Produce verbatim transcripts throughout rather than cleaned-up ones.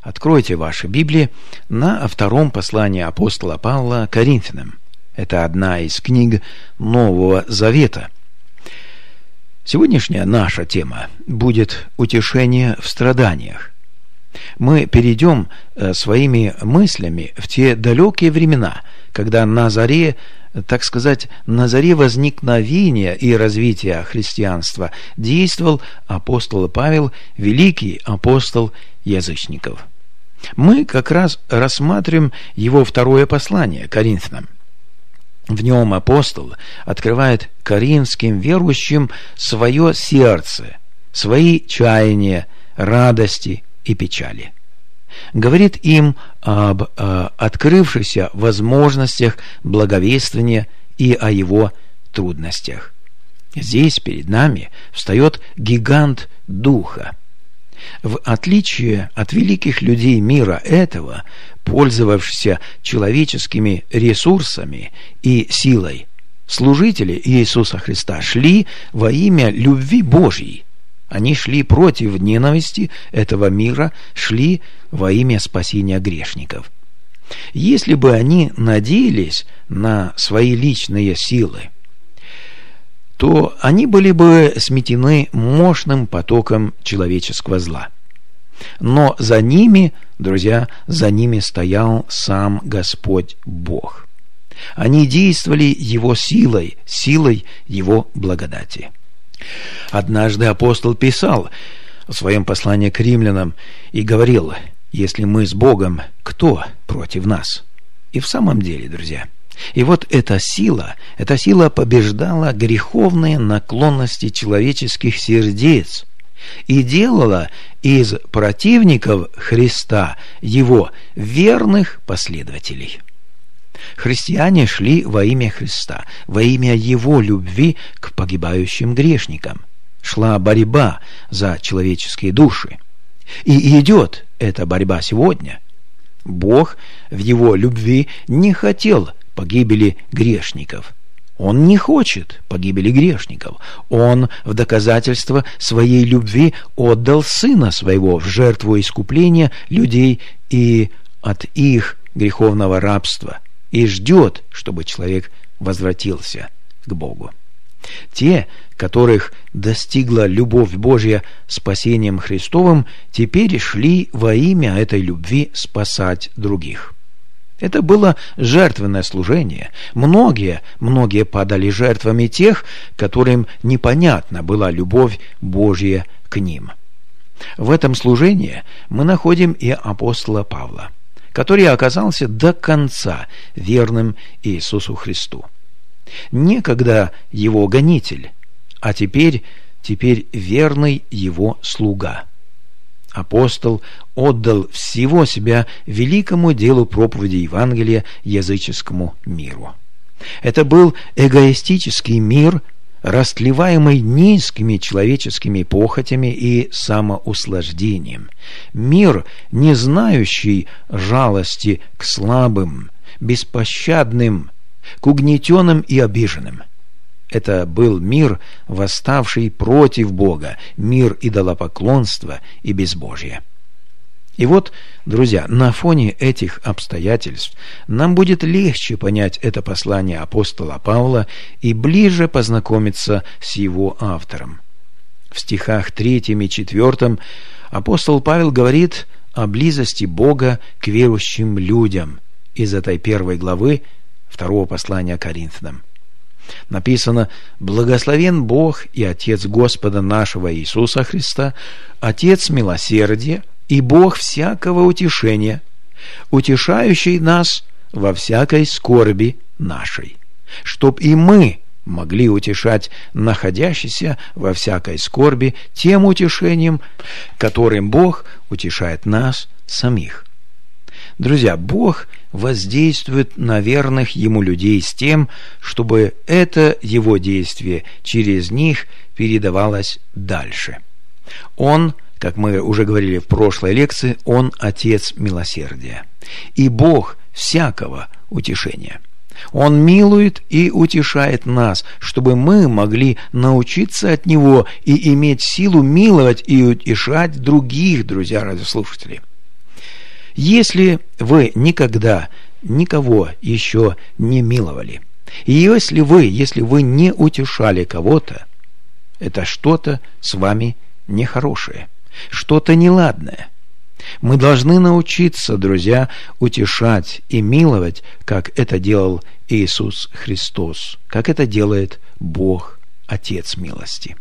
Откройте ваши Библии на втором послании апостола Павла Коринфянам. Это одна из книг Нового Завета. Сегодняшняя наша тема будет утешение в страданиях. Мы перейдем своими мыслями в те далекие времена, когда на заре, так сказать, на заре возникновения и развития христианства действовал апостол Павел, великий апостол язычников. Мы как раз рассматриваем его второе послание Коринфянам. В нем апостол открывает коринфским верующим свое сердце, свои чаяния, радости и печали. Говорит им об э, открывшихся возможностях благовествования и о его трудностях. Здесь перед нами встает гигант духа. В отличие от великих людей мира этого, пользовавшихся человеческими ресурсами и силой, служители Иисуса Христа шли во имя любви Божьей. Они шли против ненависти этого мира, шли во имя спасения грешников. Если бы они надеялись на свои личные силы, то они были бы сметены мощным потоком человеческого зла. Но за ними, друзья, за ними стоял сам Господь Бог. Они действовали Его силой, силой Его благодати. Однажды апостол писал в своем послании к римлянам и говорил: «Если мы с Богом, кто против нас?» И в самом деле, друзья, и вот эта сила, эта сила побеждала греховные наклонности человеческих сердец и делала из противников Христа Его верных последователей. Христиане шли во имя Христа, во имя Его любви к погибающим грешникам. Шла борьба за человеческие души. И идет эта борьба сегодня. Бог в Его любви не хотел погибели грешников. Он не хочет погибели грешников. Он в доказательство своей любви отдал Сына Своего в жертву искупления людей и от их греховного рабства, и ждет, чтобы человек возвратился к Богу. Те, которых достигла любовь Божья спасением Христовым, теперь шли во имя этой любви спасать других. Это было жертвенное служение. Многие, многие падали жертвами тех, которым непонятна была любовь Божья к ним. В этом служении мы находим и апостола Павла, который оказался до конца верным Иисусу Христу. Некогда его гонитель, а теперь, теперь верный его слуга. Апостол отдал всего себя великому делу проповеди Евангелия языческому миру. Это был эгоистический мир, растлеваемый низкими человеческими похотями и самоуслаждением. Мир, не знающий жалости к слабым, беспощадным, к угнетенным и обиженным. Это был мир, восставший против Бога, мир идолопоклонства и безбожия. И вот, друзья, на фоне этих обстоятельств нам будет легче понять это послание апостола Павла и ближе познакомиться с его автором. В стихах третьем и четвертом апостол Павел говорит о близости Бога к верующим людям из этой первой главы второго послания Коринфянам. Написано: «Благословен Бог и Отец Господа нашего Иисуса Христа, Отец милосердия и Бог всякого утешения, утешающий нас во всякой скорби нашей, чтоб и мы могли утешать находящихся во всякой скорби тем утешением, которым Бог утешает нас самих». Друзья, Бог воздействует на верных Ему людей с тем, чтобы это Его действие через них передавалось дальше. Он, как мы уже говорили в прошлой лекции, Он Отец милосердия и Бог всякого утешения. Он милует и утешает нас, чтобы мы могли научиться от Него и иметь силу миловать и утешать других, друзья радиослушатели. Если вы никогда никого еще не миловали, и если вы, если вы не утешали кого-то, это что-то с вами нехорошее, что-то неладное. Мы должны научиться, друзья, утешать и миловать, как это делал Иисус Христос, как это делает Бог, Отец милости.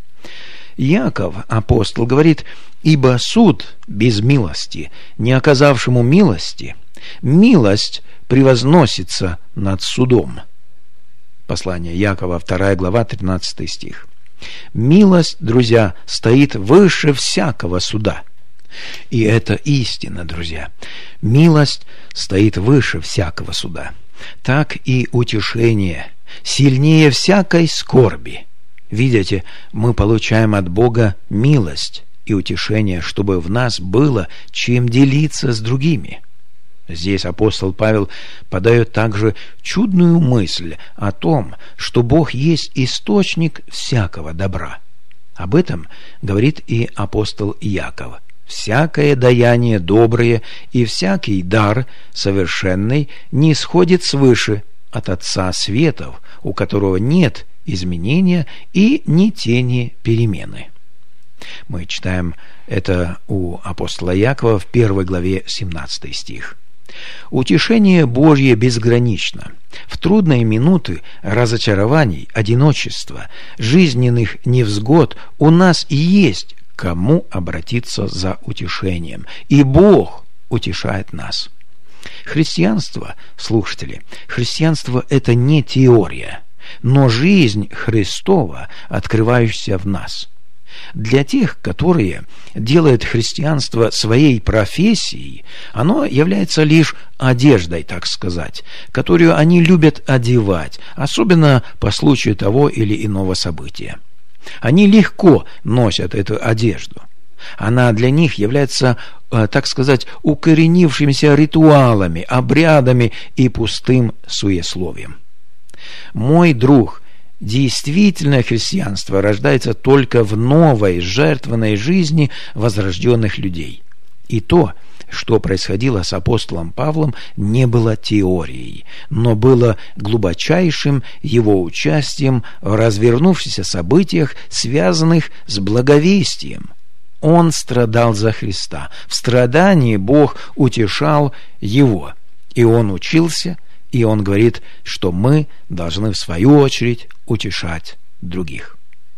Иаков, апостол, говорит: «Ибо суд без милости, не оказавшему милости, милость превозносится над судом». Послание Иакова, вторая глава, тринадцатый стих. Милость, друзья, стоит выше всякого суда. И это истина, друзья. Милость стоит выше всякого суда. Так и утешение сильнее всякой скорби. Видите, мы получаем от Бога милость и утешение, чтобы в нас было чем делиться с другими. Здесь апостол Павел подает также чудную мысль о том, что Бог есть источник всякого добра. Об этом говорит и апостол Иаков. «Всякое даяние доброе и всякий дар совершенный не сходит свыше от Отца светов, у которого нет изменения и ни тени перемены». Мы читаем это у апостола Иакова в первой главе, семнадцатый стих. Утешение Божье безгранично. В трудные минуты разочарований, одиночества, жизненных невзгод у нас и есть к кому обратиться за утешением. И Бог утешает нас. Христианство, слушатели, христианство – это не теория, но жизнь Христова, открывающаяся в нас. Для тех, которые делают христианство своей профессией, оно является лишь одеждой, так сказать, которую они любят одевать, особенно по случаю того или иного события. Они легко носят эту одежду. Она для них является, так сказать, укоренившимися ритуалами, обрядами и пустым суесловием. Мой друг, действительное христианство рождается только в новой жертвенной жизни возрожденных людей. И то, что происходило с апостолом Павлом, не было теорией, но было глубочайшим его участием в развернувшихся событиях, связанных с благовестием. Он страдал за Христа. В страдании Бог утешал его. И он учился, и он говорит, что мы должны в свою очередь утешать других.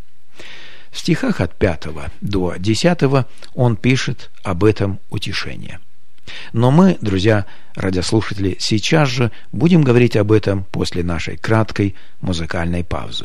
В стихах от пятого до десятого он пишет об этом утешении. Но мы, друзья, радиослушатели, сейчас же будем говорить об этом после нашей краткой музыкальной паузы.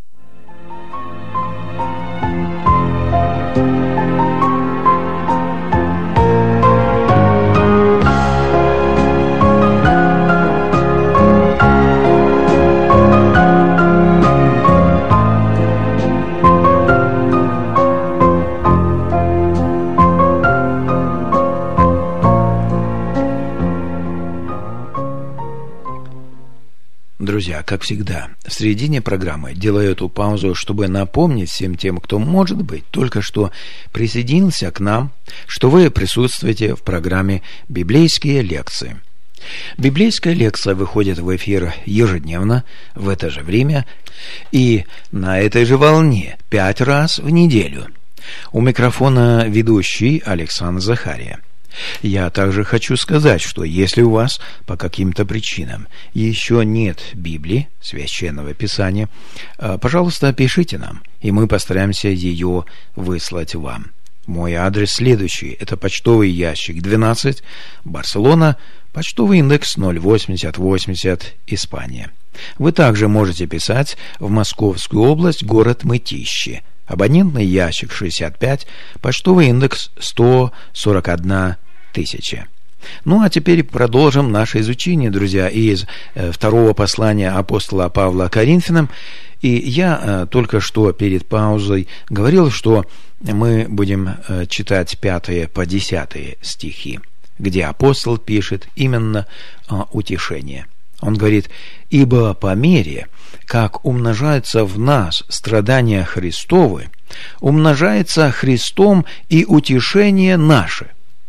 Друзья, как всегда, в середине программы делаю эту паузу, чтобы напомнить всем тем, кто, может быть, только что присоединился к нам, что вы присутствуете в программе «Библейские лекции». Библейская лекция выходит в эфир ежедневно в это же время и на этой же волне пять раз в неделю. У микрофона ведущий Александр Захария. Я также хочу сказать, что если у вас по каким-то причинам еще нет Библии, Священного Писания, пожалуйста, пишите нам, и мы постараемся ее выслать вам. Мой адрес следующий. Это почтовый ящик двенадцать, Барселона, почтовый индекс ноль восемьдесят восемьдесят, Испания. Вы также можете писать в Московскую область, город Мытищи. Абонентный ящик шестьдесят пять, почтовый индекс сто сорок одна тысяча. Ну, а теперь продолжим наше изучение, друзья, из э, второго послания апостола Павла Коринфянам. И я э, только что перед паузой говорил, что мы будем э, читать пятые по десятые стихи, где апостол пишет именно э, утешение. Он говорит: «Ибо по мере, как умножаются в нас страдания Христовы, умножается Христом и утешение наше.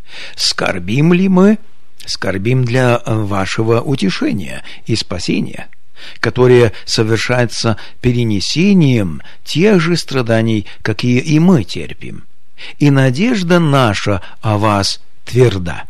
Скорбим ли мы? Скорбим для вашего утешения и спасения, которое совершается перенесением тех же страданий, какие и мы терпим. И надежда наша о вас тверда.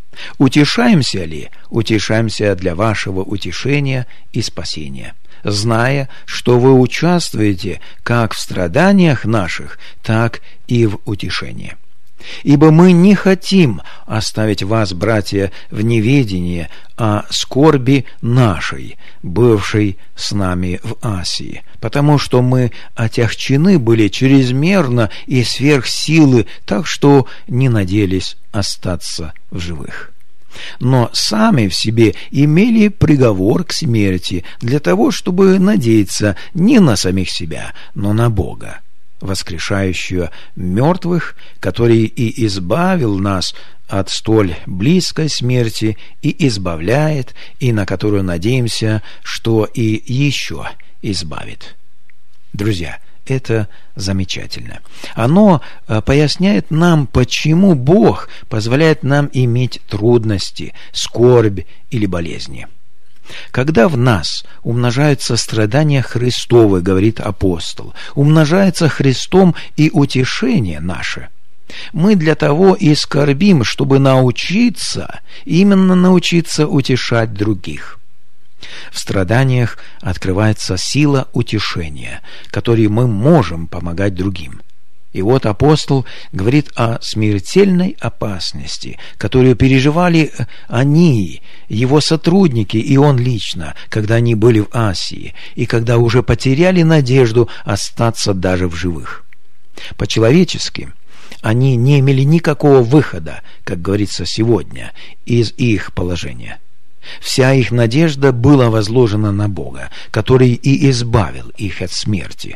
Утешаемся ли? Утешаемся для вашего утешения и спасения, зная, что вы участвуете как в страданиях наших, так и в утешении. Ибо мы не хотим оставить вас, братья, в неведении о скорби нашей, бывшей с нами в Асии, потому что мы отягчены были чрезмерно и сверх силы, так что не надеялись остаться в живых. Но сами в себе имели приговор к смерти для того, чтобы надеяться не на самих себя, но на Бога, воскрешающего мертвых, который и избавил нас от столь близкой смерти и избавляет, и на которую надеемся, что и еще избавит. Друзья, это замечательно. Оно поясняет нам, почему Бог позволяет нам иметь трудности, скорбь или болезни. Когда в нас умножаются страдания Христовы, говорит апостол, умножается Христом и утешение наше. Мы для того и скорбим, чтобы научиться, именно научиться утешать других. В страданиях открывается сила утешения, которой мы можем помогать другим. И вот апостол говорит о смертельной опасности, которую переживали они, его сотрудники и он лично, когда они были в Асии, и когда уже потеряли надежду остаться даже в живых. По-человечески они не имели никакого выхода, как говорится сегодня, из их положения. Вся их надежда была возложена на Бога, который и избавил их от смерти.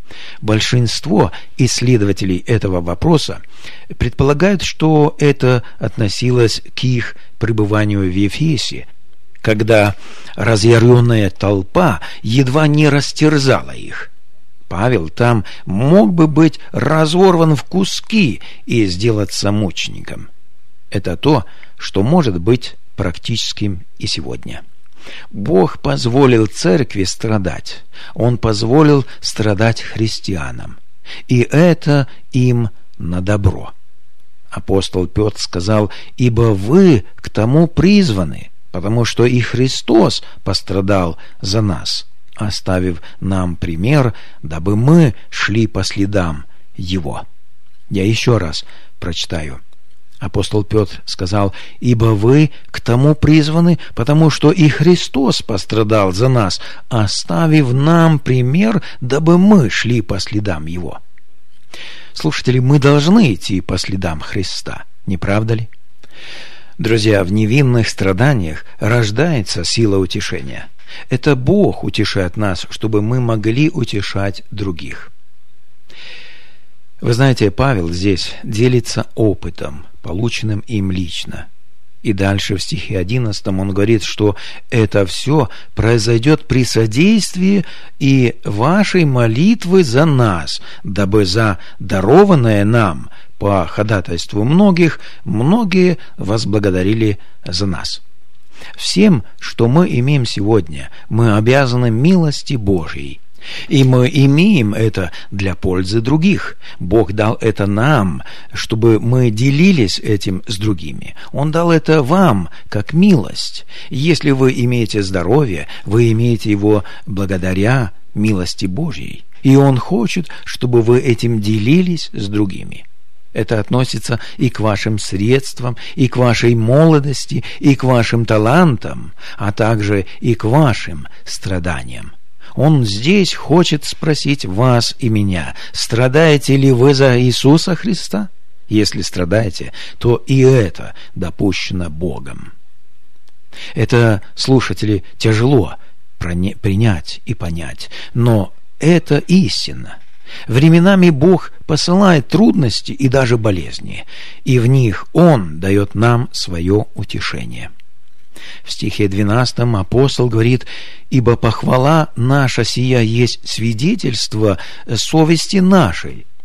Большинство исследователей этого вопроса предполагают, что это относилось к их пребыванию в Ефесе, когда разъяренная толпа едва не растерзала их. Павел там мог бы быть разорван в куски и сделаться мучеником. Это то, что может быть практическим и сегодня. Бог позволил церкви страдать. Он позволил страдать христианам. И это им на добро. Апостол Петр сказал: «Ибо вы к тому призваны, потому что и Христос пострадал за нас, оставив нам пример, дабы мы шли по следам Его». Я еще раз прочитаю. Апостол Петр сказал: «Ибо вы к тому призваны, потому что и Христос пострадал за нас, оставив нам пример, дабы мы шли по следам Его». Слушатели, мы должны идти по следам Христа, не правда ли? Друзья, в невинных страданиях рождается сила утешения. Это Бог утешает нас, чтобы мы могли утешать других. Вы знаете, Павел здесь делится опытом, полученным им лично. И дальше в стихе одиннадцатом он говорит, что это все произойдет при содействии и вашей молитвы за нас, дабы за дарованное нам по ходатайству многих, многие возблагодарили за нас. Всем, что мы имеем сегодня, мы обязаны милости Божьей. И мы имеем это для пользы других. Бог дал это нам, чтобы мы делились этим с другими. Он дал это вам, как милость. Если вы имеете здоровье, вы имеете его благодаря милости Божьей. И Он хочет, чтобы вы этим делились с другими. Это относится и к вашим средствам, и к вашей молодости, и к вашим талантам, а также и к вашим страданиям. Он здесь хочет спросить вас и меня: страдаете ли вы за Иисуса Христа? Если страдаете, то и это допущено Богом. Это, слушатели, тяжело принять и понять, но это истина. Временами Бог посылает трудности и даже болезни, и в них Он дает нам свое утешение. В стихе двенадцатом апостол говорит: «Ибо похвала наша сия есть свидетельство совести нашей,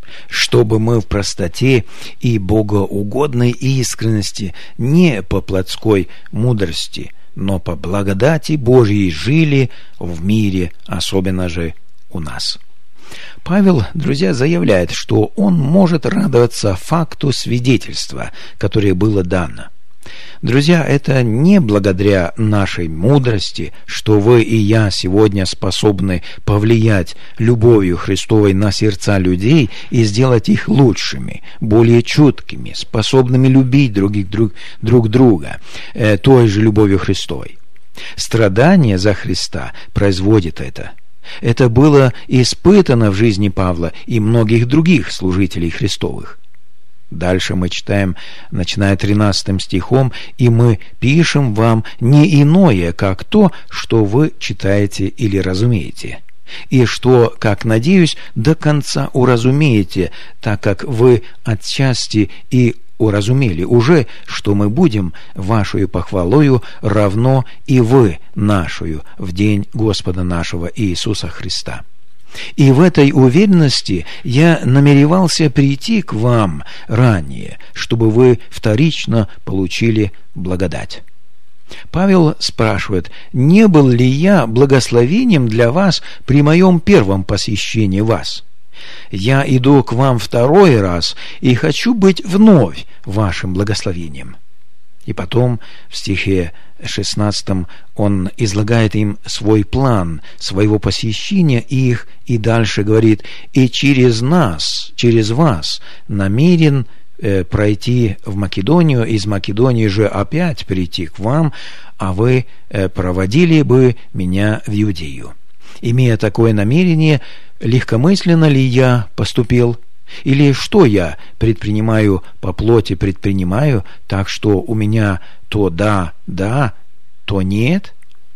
чтобы мы в простоте и богоугодной искренности, не по плотской мудрости, но по благодати Божьей жили в мире, особенно же у нас. Павел, друзья, заявляет, что он может радоваться факту свидетельства, которое было дано. Друзья, это не благодаря нашей мудрости, что вы и я сегодня способны повлиять любовью Христовой на сердца людей и сделать их лучшими, более чуткими, способными любить других, друг, друг друга э, той же любовью Христовой. Страдание за Христа производит это. Это было испытано в жизни Павла и многих других служителей Христовых. Дальше мы читаем, начиная тринадцатым стихом, «И мы пишем вам не иное, как то, что вы читаете или разумеете, и что, как надеюсь, до конца уразумеете, так как вы отчасти и уразумели уже, что мы будем вашою похвалою равно и вы нашою в день Господа нашего Иисуса Христа». И в этой уверенности я намеревался прийти к вам ранее, чтобы вы вторично получили благодать. Павел спрашивает, не был ли я благословением для вас при моем первом посещении вас? Я иду к вам второй раз и хочу быть вновь вашим благословением. И потом в стихе шестнадцатом он излагает им свой план своего посещения их, и дальше говорит, и через нас, через вас намерен э, пройти в Македонию, из Македонии же опять прийти к вам, а вы э, проводили бы меня в Иудею. Имея такое намерение, легкомысленно ли я поступил? Или что я предпринимаю по плоти, предпринимаю, так что у меня то да, да, то нет?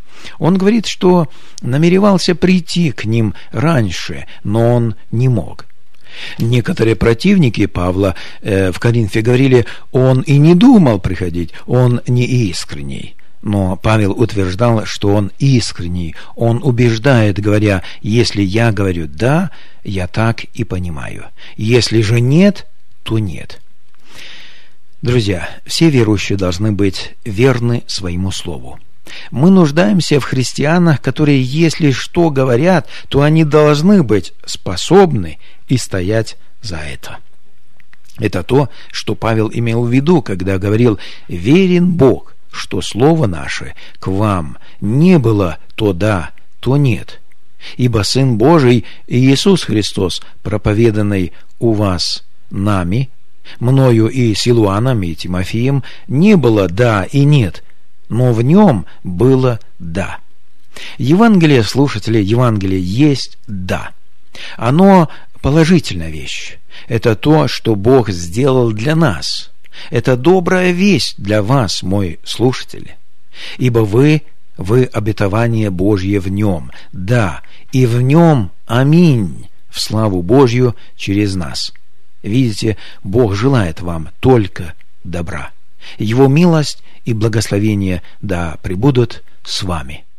Он говорит, что намеревался прийти к ним раньше, но он не мог. Некоторые противники Павла э, в Коринфе говорили, он и не думал приходить, он не искренний. Но Павел утверждал, что он искренний, он убеждает, говоря, если я говорю «да», я так и понимаю. Если же нет, то нет. Друзья, все верующие должны быть верны своему слову. Мы нуждаемся в христианах, которые, если что говорят, то они должны быть способны и стоять за это. Это то, что Павел имел в виду, когда говорил «верен Бог», что слово наше к вам не было то да, то нет. Ибо Сын Божий Иисус Христос, проповеданный у вас нами, мною и Силуаном и Тимофеем, не было да и нет, но в нем было да. Евангелие, слушатели, Евангелие есть да. Оно положительная вещь. Это то, что Бог сделал для нас. Это добрая весть для вас, мой слушатель. Ибо вы, вы обетование Божье в нем, да, и в нем аминь, в славу Божью через нас. Видите, Бог желает вам только добра. Его милость и благословение да пребудут с вами.